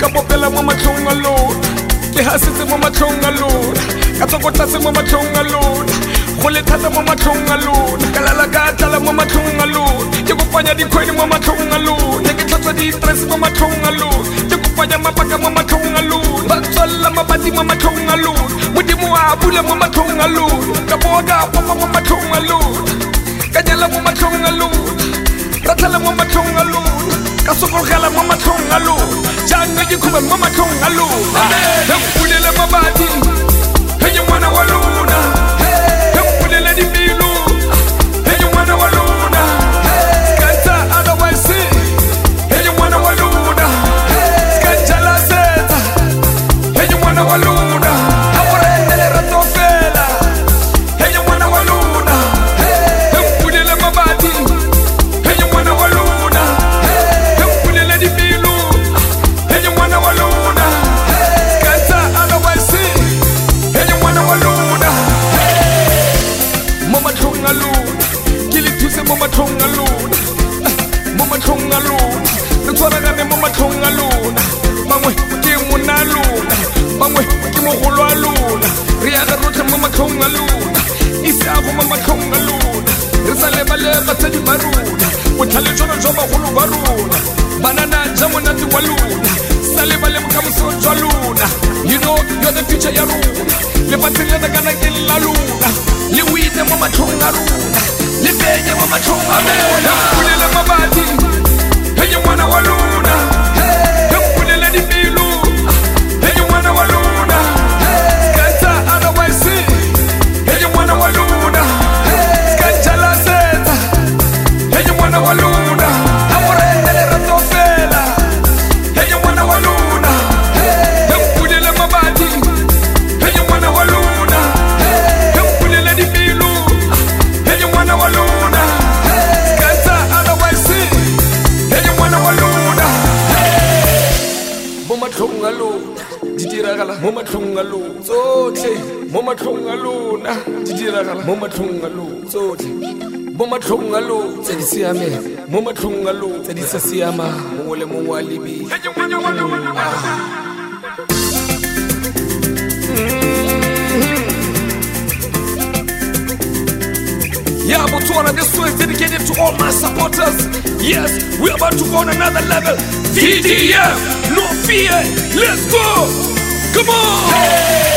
bopela mo matlhong a lona ke hasitse mo matlhong a lona ka tsokotlatse mo matlhong a lona go le thata mo matlhong a lona ka lala ka tlala mo matlhong a lona ke kopanya dikgwedi mo matlhong a lona ke tlhatswa di-stress mo matlhong a lona ke kopanya mabaka mo matlhong a lona ba tswalela mabati mo matlhong a lona modimo a bula mo matlhong a lona ka boa ka popa mo matlhong a lona ka nyala mo matlhong a lona ra tlhala mo matlhong a lona ka sokologela mo matlhong a lona jaanong ke khuba mo matlhong a lona re mpulele mabati henye ngwana wa lona re mpulele dipelo henye ngwana wa lona skanta otherwise henye ngwana wa lona skanjala setsa henye ngwana wa lona a go rendele rato fela henye ngwana wa lona re mpulele mabati henye ngwana wa lona re mpulele dipelo henye ngwana wa lona skanta otherwise henye ngwana wa lona mo matlhong a lona ke le thuse mo matlhong a lona mo matlhong a lona re tshwaragane mo matlhong a lona bangwe ke monna a lona bangwe ke mogolo a lona re yaga rotlhe mo matlhong a lona isago mo matlhong a lona re sa lebale batsadi ba rona botlhale jona jwa bagolo ba rona banana ja monate wa lona sa lebale bokamoso jwa lona you know you're the future ya rona lefatshe le kana ke la lona le wite mo matlhong a rona le penye mo matlhong a rona pulele mabati henye ngwana wa lona re mpulele dipelo henye ngwana wa lona skanta otherwise henye ngwana wa lona skanjala setsa henye ngwana wa lona a go rendele rato fela henye ngwana wa lona re mpulele mabati henye ngwana wa lona re mpulele dipelo henye ngwana wa lona skanta otherwise henye ngwana wa lona mo matlhong a lona di diragala mo matlhong a lona tsotlhe mo matlhong a lona di diragala mo matlhong a lona tsotlhe mo matlhong a lona tse di siameng mo matlhong a lona tse di sa siamang mongwe le mongwe a lebile Yeah, Botswana, this show is dedicated to all my supporters. Yes, we're about to go on another level. DDF, no fear, let's go. Come on. Hey.